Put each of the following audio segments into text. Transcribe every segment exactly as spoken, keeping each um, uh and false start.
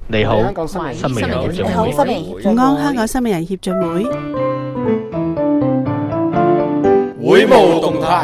你好， 香港新明新明人協進你好， 會。 新明午安香港新美人協進會， 會務動態。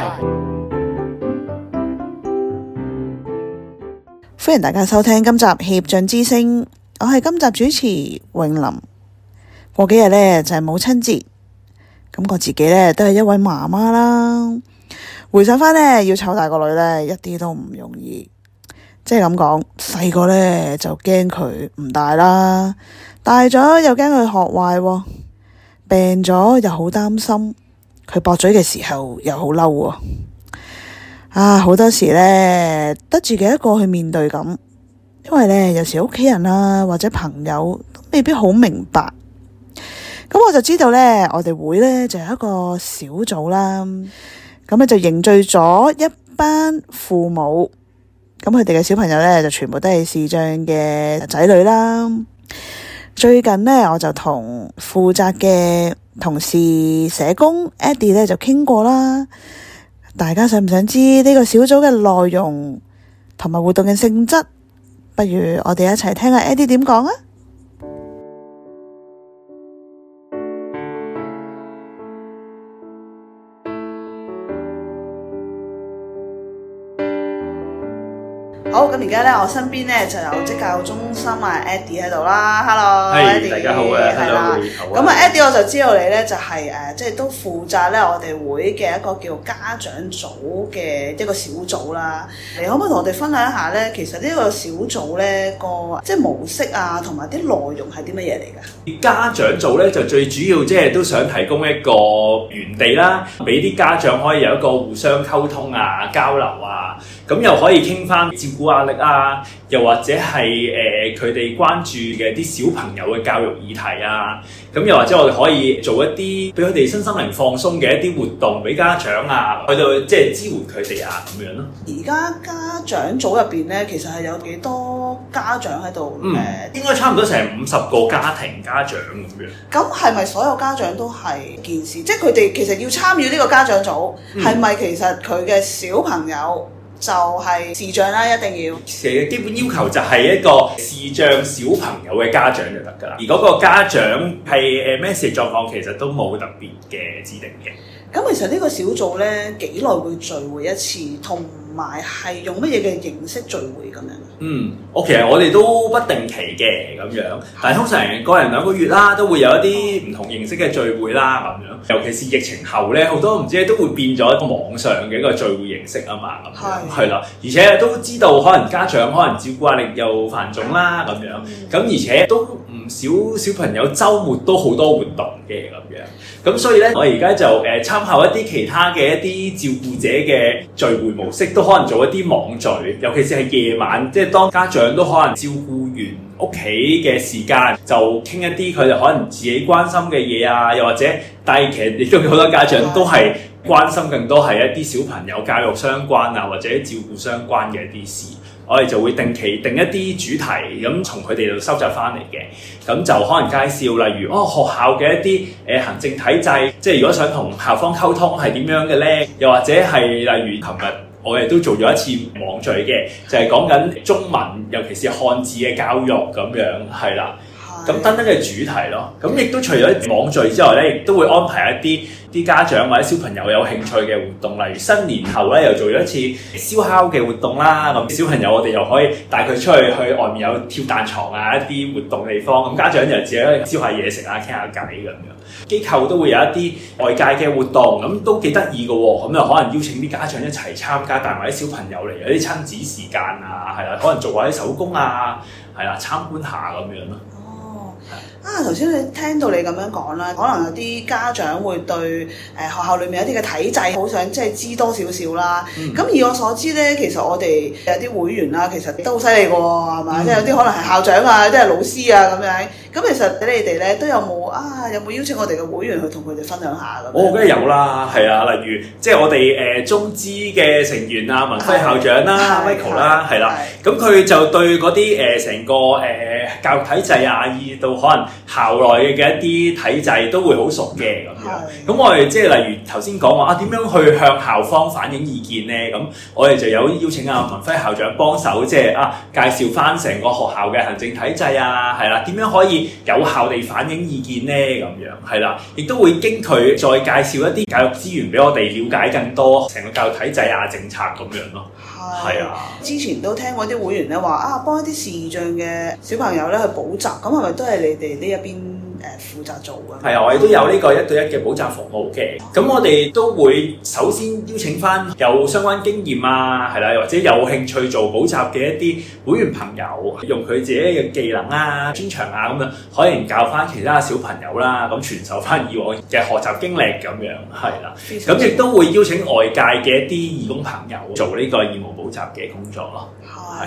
歡迎大家收聽今集協進之聲，我係今集主持永林。過幾日呢，就係母親節，咁我自己呢，都係一位媽媽啦。回想翻呢，要湊大個女呢，一啲都唔容易。即係咁講，細個呢就驚佢唔大啦，大咗又驚佢學壞喎，病咗又好擔心，佢駁嘴嘅時候又好嬲喎。啊，好多時呢得自己一個去面對咁，因為呢有時屋企人啦或者朋友都未必好明白。咁我就知道呢，我哋會呢就有一個小組啦，咁咧就凝聚咗一班父母。咁佢哋嘅小朋友咧就全部都係視障嘅仔女啦。最近呢，我就同負責嘅同事社工 Eddie 咧就傾過啦。大家想唔想知呢個小組嘅內容同埋活動嘅性質？不如我哋一齊聽下 Eddie 點講啊！好，咁而家咧，我身邊咧就有職教中心啊 Eddie 喺度啦 ，Hello Eddie， 大家好啊， 係啦，咁啊 Eddie 我就知道你咧就係、是、誒、呃，即係都負責咧我哋會嘅一個叫家長組嘅一個小組啦。你可唔可以同我哋分享一下咧？其實呢個小組咧個即係模式啊，同埋啲內容係啲乜嘢嚟㗎？ 家長組咧就最主要即係都想提供一個園地啦，俾啲家長可以有一個互相溝通啊、交流啊，咁又可以傾翻照顧壓力啊，又或者係誒佢哋關注嘅啲小朋友嘅教育議題啊，咁又或者我哋可以做一啲俾佢哋身心靈放鬆嘅一啲活動俾家長啊，去到即係支援佢哋啊咁樣咯。 而家家長組入邊咧，其實係有幾多家長喺度？誒、 嗯，應該差唔多成五十個家庭家長咁樣。 咁係咪所有家長都係件事？即係佢哋其實要參與呢個家長組，係咪、嗯、其實佢嘅小朋友就係視障啦？一定要。 其實基本要求就係一個視障小朋友嘅家長就得㗎啦。而嗰個家長係誒咩事狀況，其實都冇特別嘅指定嘅。 咁其實呢個小組咧幾耐會聚會一次，同埋係用乜嘢嘅形式聚會咁樣？ 嗯，我其實我哋都不定期嘅咁樣，但係通常個人兩個月啦，都會有一啲唔同形式嘅聚會啦咁樣。尤其是疫情後咧，好多唔知都會變咗一個網上嘅一個聚會形式啊嘛咁樣，係啦。而且都知道可能家長可能照顧壓力又繁重啦咁樣，咁、嗯、而且都唔少小朋友週末都好多活動嘅咁樣。咁所以咧，我而家就誒、呃、參考一啲其他嘅一啲照顧者嘅聚會模式，都可能做一啲網聚，尤其是係夜晚，即係當家長都可能照顧完屋企嘅時間，就傾一啲佢哋可能自己關心嘅嘢啊，又或者，但係其實亦都有好多家長都係關心更多係一啲小朋友教育相關啊，或者照顧相關嘅一啲事。我哋就會定期定一啲主題，咁從佢哋度收集翻嚟嘅，咁就可能介紹，例如哦學校嘅一啲誒、呃、行政體制，即係如果想同校方溝通係點樣嘅咧，又或者係例如琴日我哋都做咗一次網聚嘅，就係講緊中文，尤其是漢字嘅教育咁樣，係啦。咁等等嘅主題咯，咁亦都除咗網聚之外咧，亦都會安排一啲啲家長或者小朋友有興趣嘅活動，例如新年後咧又做咗一次燒烤嘅活動啦。咁小朋友我哋又可以帶佢出去去外面有跳彈床啊，一啲活動地方，咁家長就自己燒下嘢食啊，傾下偈咁樣。機構都會有一啲外界嘅活動，咁都幾得意嘅喎。咁就可能邀請啲家長一齊參加，帶埋啲小朋友嚟，有啲親子時間啊，係啦，可能做下啲手工啊，係啦，參觀下咁樣咯。 啊，頭先你聽到你咁樣講啦，可能有啲家長會對誒、呃、學校裏面有啲嘅體制好想即係知多少少啦。咁、嗯、以我所知咧，其實我哋有啲會員啦，其實都好犀利嘅喎，係嘛？嗯、即係有啲可能係校長啊，即係老師啊咁樣。咁其實你哋咧都有冇啊？有冇邀請我哋嘅會員去同佢哋分享下咁？ 我梗係有啦，係啊，例如即係我哋誒、呃、中資嘅成員啊，文輝校長啦、Michael 啦，係啦，咁佢就對嗰啲誒成個誒、呃、 呃、教育體制啊，以到可能校內嘅一啲體制都會好熟嘅咁樣。咁我哋即係例如頭先講話啊，點樣去向校方反映意見咧？咁我哋就有邀請阿文輝校長幫手，即係啊介紹翻成個學校嘅行政體制啊，係啦，點樣可以有效地反映意見咧？咁樣係啦，亦都會經佢再介紹一啲教育資源俾我哋了解更多成個教育體制啊政策咁樣咯。係啊， 之前都聽過啲會員咧話啊，幫一啲視障嘅小朋友咧去補習，咁係咪都係你哋呢一邊誒負責做嘅？係啊，我哋都有呢個一對一嘅補習服務嘅。咁我哋都會首先邀請翻有相關經驗啊，係啦，或者有興趣做補習嘅一啲會員朋友，用佢自己嘅技能啊、專長啊咁樣，可以教翻其他小朋友啦，咁傳授翻以往嘅學習經歷咁樣，係啦。咁亦都會邀請外界嘅一啲義工朋友做呢個義務補習嘅工作咯。係。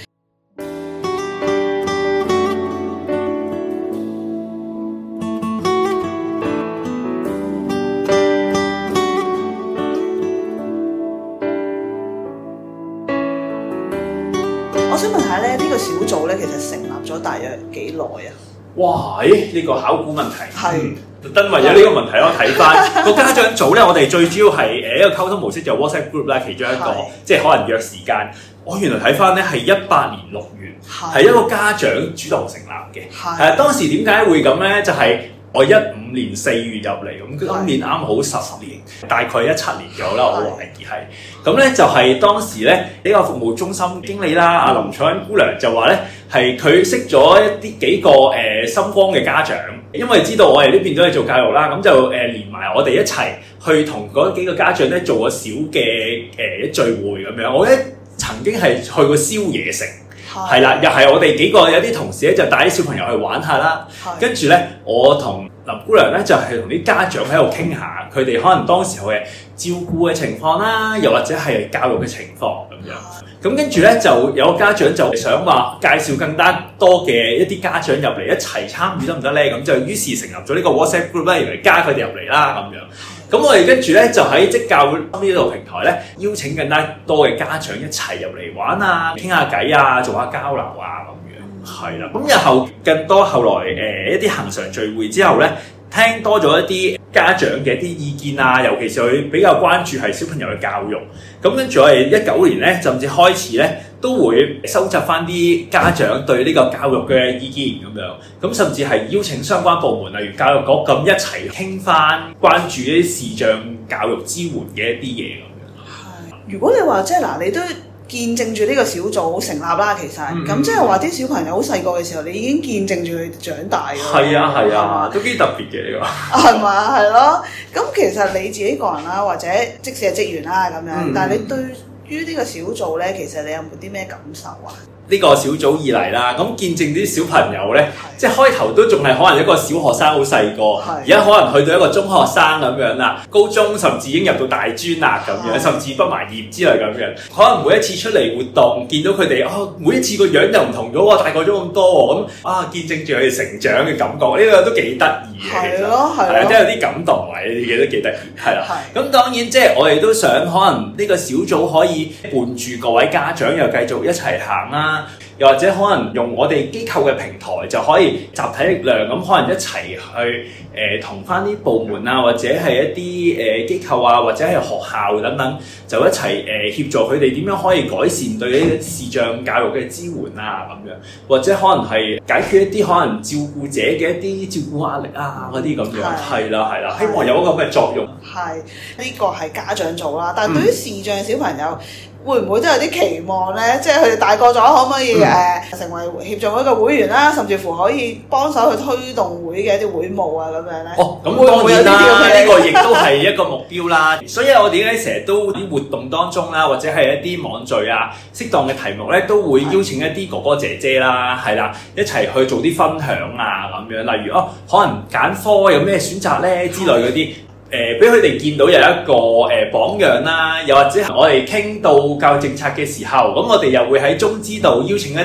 我想問下咧，呢、這個小組咧其實成立咗大約幾耐啊？ 哇！誒，呢個考古問題係特登為咗呢個問題，我睇翻個家長組咧，我哋最主要係誒一個溝通模式就 WhatsApp group 啦，其中一個即係可能約時間。我原來睇翻咧係一八年六月，係一個家長主動成立嘅。係啊，當時點解會咁咧？就係、是我一五年四月入嚟，咁今年啱好十年，大概一七年左右啦，我懷疑係。咁咧就係當時咧呢個服務中心經理啦，阿林彩欣姑娘就話咧係佢識咗一啲幾個誒、呃、心光嘅家長，因為知道我哋呢邊都係做教育啦，咁就誒、呃、連埋我哋一齊去同嗰幾個家長咧做個小嘅誒聚會咁樣。我咧曾經係去過宵夜城。係啦，又係我哋幾個有啲同事咧，就帶啲小朋友去玩下啦。跟住咧，我同林姑娘咧就係同啲家長喺度傾下，佢哋可能當時候嘅照顧嘅情況啦，又或者係教育嘅情況咁樣。咁跟住咧，就有個家長就想話介紹更加多嘅一啲家長入嚟一齊參與得唔得咧？咁就於是成立咗呢個 WhatsApp group 咧，嚟加佢哋入嚟啦咁樣。咁我哋跟住咧就喺職教呢度平台咧，邀請更加多嘅家長一齊入嚟玩啊，傾下偈啊，做下交流啊咁樣，係啦。咁日後更多後來誒、呃、一啲恆常聚會之後咧，聽多咗一啲家長嘅一啲意見啊，尤其是佢比較關注係小朋友嘅教育。咁跟住我哋一九年咧，甚至開始咧都會收集翻啲家長對呢個教育嘅意見咁樣，咁甚至係邀請相關部門，例如教育局咁一齊傾翻關注一啲視障教育支援嘅一啲嘢咁樣。 係，如果你話即係嗱，你都見證住呢個小組成立啦，其實咁、嗯、即係話啲小朋友好細個嘅時候，你已經見證住佢長大㗎。 係啊係啊，都幾特別嘅呢個。係嘛係咯，咁其實你自己個人啦，或者即使係職員啦咁樣，嗯、但係你對於呢個小組咧，其實你有冇啲咩感受啊？ 呢個小組以嚟啦，咁見證啲小朋友咧，即係開頭都仲係可能一個小學生好細個，而家可能去到一個中學生咁樣啦，高中甚至已經入到大專啦咁樣，甚至畢埋業之類咁樣。可能每一次出嚟活動，見到佢哋啊，每一次個樣又唔同咗喎，大個咗咁多喎，咁啊見證住佢哋成長嘅感覺，呢、這個都幾得意嘅，其實係啊，都有啲感動位，呢啲嘢都幾得意，係啦。咁當然即係我哋都想，可能呢個小組可以伴住各位家長又繼續一齊行啦。又或者可能用我哋機構嘅平台就可以集體力量咁，可能一齊去誒同翻啲部門啊，或者係一啲誒機構啊，或者係學校等等，就一齊誒、呃、協助佢哋點樣可以改善對呢啲視障教育嘅支援啊咁樣，或者可能係解決一啲可能照顧者嘅一啲照顧壓力啊嗰啲咁樣，係啦係啦，希望有一個咁嘅作用。係呢、 呢個係家長做啦，但係對於視障小朋友。嗯會唔會都有啲期望咧？即係佢哋大個咗，可唔可以誒、嗯呃、成為協眾會嘅會員啦？甚至乎可以幫手去推動會嘅一啲會務啊咁樣咧？ 哦，咁當然啦，呢個亦都係一個目標啦。所以我哋咧成日都啲活動當中啦，或者係一啲網聚啊，適當嘅題目咧，都會邀請一啲哥哥姐姐啦，係啦，一齊去做啲分享啊咁樣。例如哦，可能揀科有咩選擇咧之類嗰啲。誒，俾佢哋見到有一個誒、呃、榜樣啦，又或者我哋傾到教育政策嘅時候，咁我哋又會喺中資度邀請一啲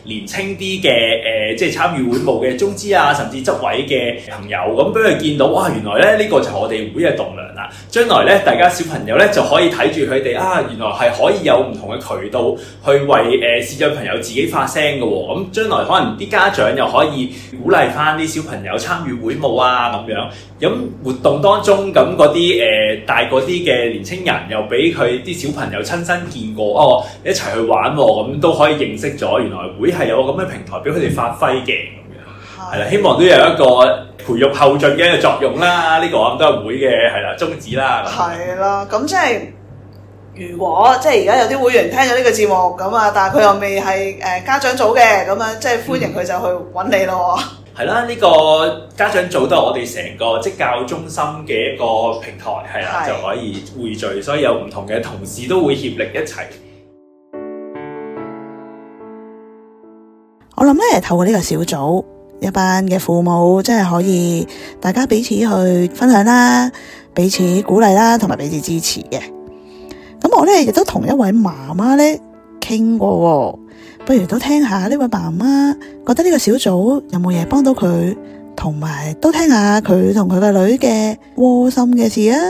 年青啲嘅誒，即係參與會務嘅中資啊，甚至執委嘅朋友，咁俾佢見到哇，原來咧呢、呢個就係我哋會嘅棟梁啦。將來咧，大家小朋友咧就可以睇住佢哋啊，原來係可以有唔同嘅渠道去為誒、呃、視障朋友自己發聲嘅喎。咁將來可能啲家長又可以鼓勵翻啲小朋友參與會務啊咁樣。咁活動當中，咁嗰啲誒大嗰啲嘅年青人又俾佢啲小朋友親身見過，哦，一齊去玩喎，咁都可以認識咗原來會係有個咁嘅平台俾佢哋發揮嘅咁樣。係啦，希望都有一個培育後進嘅一個作用啦。呢、這個咁都係會嘅係啦宗旨啦。 係啦，咁即係如果即係而家有啲會員聽咗呢個節目咁啊，但係佢又未係誒家長組嘅咁樣，即係歡迎佢就去揾你咯。 係啦，呢、這個家長組都係我哋成個職教中心嘅一個平台，係啦，就可以匯聚，所以有唔同嘅同事都會協力一齊。 我諗咧，透過呢個小組，一班嘅父母真係可以大家彼此去分享啦，彼此鼓勵啦，同埋彼此支持嘅。咁我咧亦都同一位媽媽咧傾過，不如都聽下呢位媽媽覺得呢個小組有冇嘢幫到佢，同埋都聽下佢同佢個女嘅窩心嘅事啊。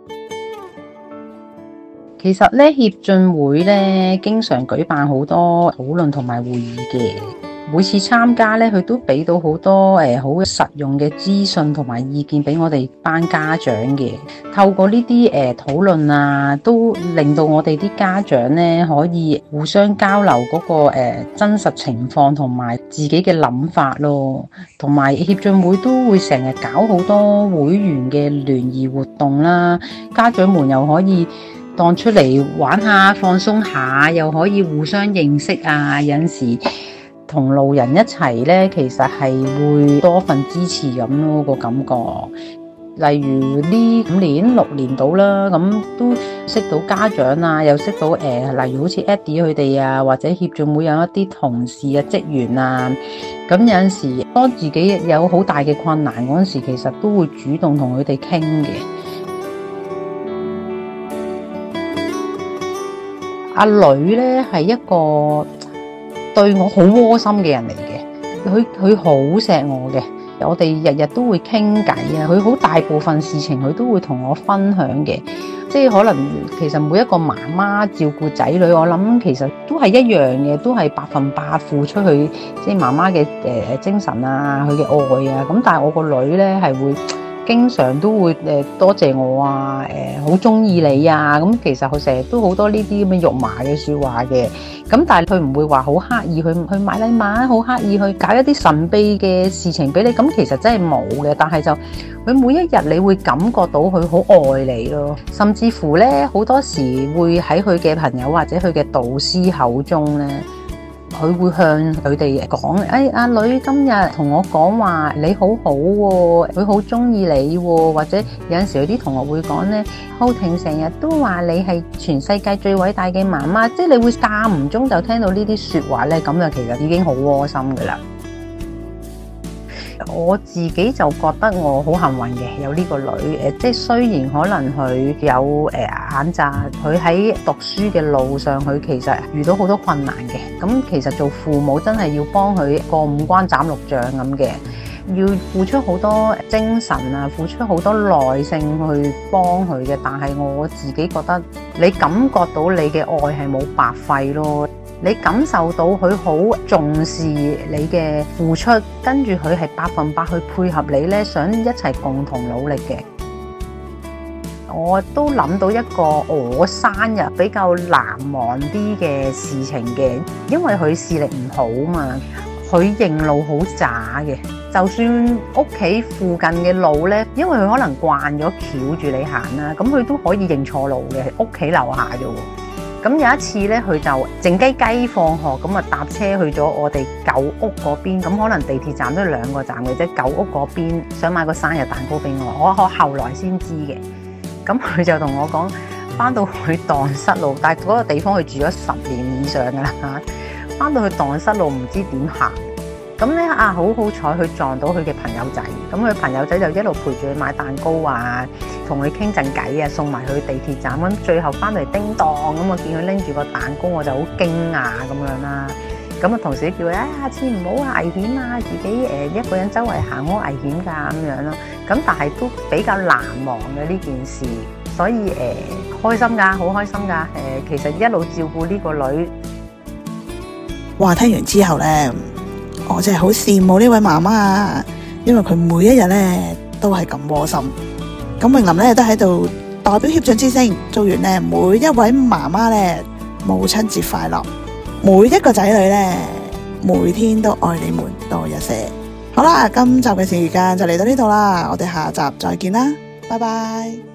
其實咧，協進會咧經常舉辦好多討論同埋會議嘅。每次參加咧，佢都俾到好多誒好實用嘅資訊同埋意見俾我哋班家長嘅。透過呢啲誒討論啊，都令到我哋啲家長咧可以互相交流嗰個誒真實情況同埋自己嘅諗法咯。同埋協進會都會成日搞好多會員嘅聯誼活動啦，家長們又可以當出嚟玩下放鬆下，又可以互相認識啊。有陣時同路人一齊咧，其實係會多份支持咁咯，個感覺。例如呢五年六年到啦，咁都識到家長啊，又識到誒、呃，例如好似 Eddie 佢哋啊，或者協進會有一啲同事啊、職員啊，咁有陣時當自己有好大嘅困難嗰陣時，其實都會主動同佢哋傾嘅。阿女咧係一個對我好窩心嘅人嚟嘅，佢佢好錫我嘅，我哋日日都會傾偈啊，佢好大部分事情佢都會同我分享嘅，即係可能其實每一個媽媽照顧仔女，我諗其實都係一樣嘅，都係百分百付出去，即係媽媽嘅誒精神啊，佢嘅愛啊，咁但係我個女咧係會經常都會誒多謝我啊，誒好中意你啊，咁其實佢成日都好多呢啲咁嘅肉麻嘅說話嘅，咁但係佢唔會話好刻意去去買禮物，好刻意去搞一啲神秘嘅事情俾你，咁其實真係冇嘅，但係就佢每一日你會感覺到佢好愛你咯，甚至乎咧好多時會喺佢嘅朋友或者佢嘅導師口中咧。佢會向佢哋講，誒、哎、阿女今日同我講話你好好、哦、喎，佢好中意你喎、哦，或者有陣時有啲同學會講咧，浩婷成日都話你係全世界最偉大嘅媽媽，即係你會間唔中就聽到呢啲説話咧，咁就其實已經好窩心噶啦。我自己就覺得我好幸運嘅，有呢個女誒，即係雖然可能佢有誒眼疾，佢喺讀書嘅路上，佢其實遇到好多困難嘅。咁其實做父母真係要幫佢過五關斬六將咁嘅，要付出好多精神啊，付出好多耐性去幫佢嘅。但係我自己覺得，你感覺到你嘅愛係冇白費咯。你感受到佢好重視你嘅付出，跟住佢係百分百去配合你咧，想一齊共同努力嘅。我都諗到一個我生日比較難忘啲嘅事情嘅，因為佢視力唔好嘛，佢認路好渣嘅，就算屋企附近嘅路咧，因為佢可能慣咗翹住你行啦，咁佢都可以認錯路嘅，屋企樓下啫喎。咁有一次咧，佢就靜雞雞放學，咁啊搭車去咗我哋舊屋嗰邊，咁可能地鐵站都兩個站嘅啫。舊屋嗰邊想買個生日蛋糕俾我，我我後來先知嘅。咁佢就同我講，翻到去蕩失路，但係嗰個地方佢住咗十年以上噶啦嚇，翻到去蕩失路唔知點行。咁咧啊，好好彩佢撞到佢嘅朋友仔，咁佢朋友仔就一路陪住佢買蛋糕啊，同佢傾陣偈啊，送埋去地鐵站。咁最後翻嚟叮當咁，我見佢拎住個蛋糕，我就好驚訝咁樣啦。 咁啊同事叫佢啊，下次唔好危險啊，自己誒、呃、一個人周圍行好危險㗎咁樣咯。咁但係都比較難忘嘅呢件事，所以誒、呃、開心㗎，好開心㗎。誒、呃、其實一路照顧呢個女。 話聽完之後呢，我真係好羨慕呢位媽媽啊，因為佢每一日呢都係咁窩心。咁詠琳呢都喺度代表協進之聲，祝願呢每一位媽媽呢母親節快樂，每一個仔女呢每天都愛你們多一些。好啦，今集嘅時間就嚟到呢度啦，我哋下集再見啦，拜拜。